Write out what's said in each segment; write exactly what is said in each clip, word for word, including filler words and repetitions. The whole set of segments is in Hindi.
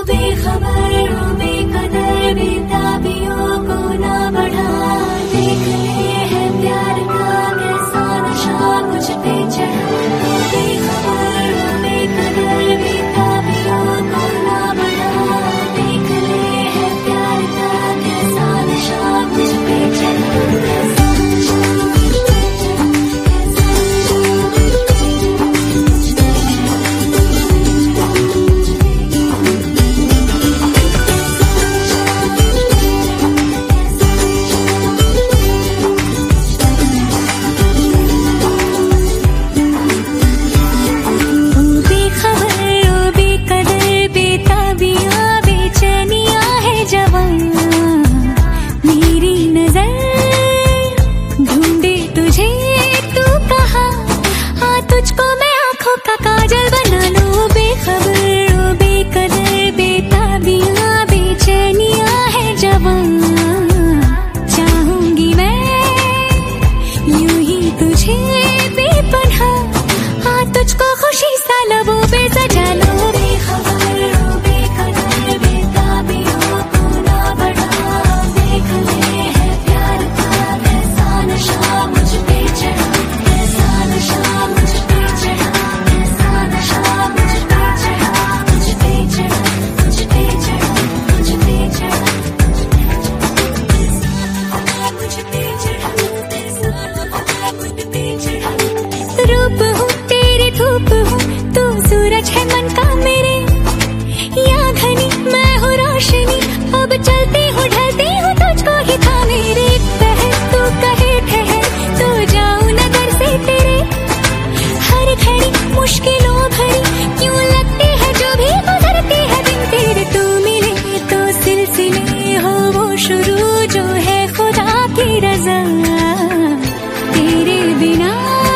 बेखबर ओ बेकदर बेताबियों को ना बढ़ा, देख ले है प्यार का कैसा नशा मुझ पे चढ़ा। बेखबर ओ बेकदर बेताबियों को ना बढ़ा, देख ले है प्यार का कैसा नशा मुझ पे चढ़ा। रूप हूँ तेरी धूप हूँ, तू सूरज है मन का मेरे, या घनी मैं हूँ रोशनी, अब चलती हूँ ढलती हूँ तुझको ही था मेरे। पहल तू कहे ठहर तो जाऊँ नगर से तेरे, हर घड़ी मुश्किलों भरी क्यों लगती है जो भी गुजरती है दिन तेरे। तू मिले तो सिलसिले हो वो शुरू जो है खुदा की रज़ा, तेरे बिना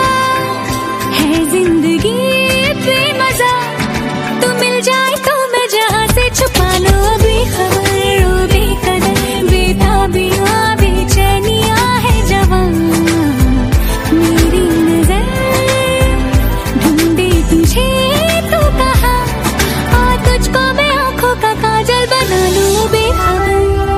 जिंदगी बेमजा, तू मिल जाए तो मैं जहाँ से छुपा लो। बेखबर ओ बेकदर बेताबियाँ बेचैनियाँ है जवां, मेरी नजर ढूंढे तुझे तो कहा, आ तुझको मैं आंखों का काजल बना लूं। बेखबर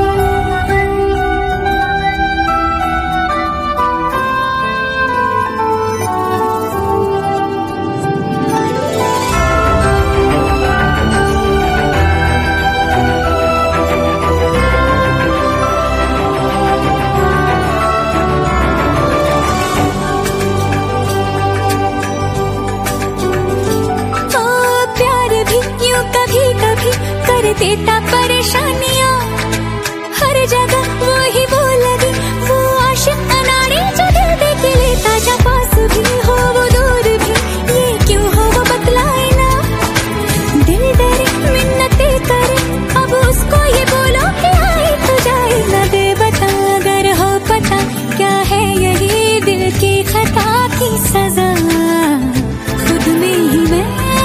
देता परेशानियां, हर जगह वो ही वो लगे वो आशिक अनाड़ी जो दिल दे के लेता जा। पास भी हो वो दूर भी, ये क्यों हो वो बतलाए ना, दिल डरे मिन्नतें करे अब उसको ये बोलो कि आए तो जाए ना। दे बता अगर हो पता क्या है यही दिल की खता की सजा, खुद में ही मैं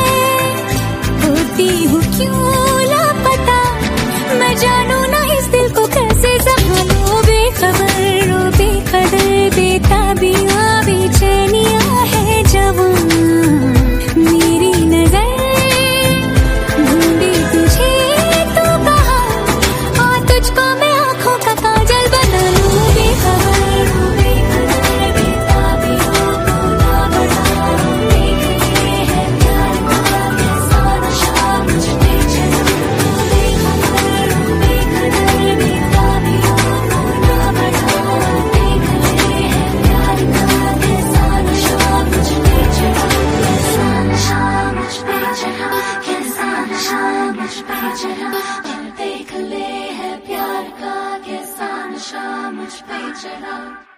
होती हूँ क्यों मैं जानू ना इस दिल को कैसे संभालूं। बेखबर ओ बेकदर बेताबियाँ बेचैनियाँ है जवां, मेरी नजर ढूंढी तुझे तो कहा, आ तुझको मैं आंखों का काजल बना लूं। बेखबर ओ बेकदर बेताबियाँ को ना बढ़ा, देख ले है प्यार का कैसा नशा मुझ पे चढ़ा। देख ले है प्यार का कैसा नशा मुझ पे चढ़ा।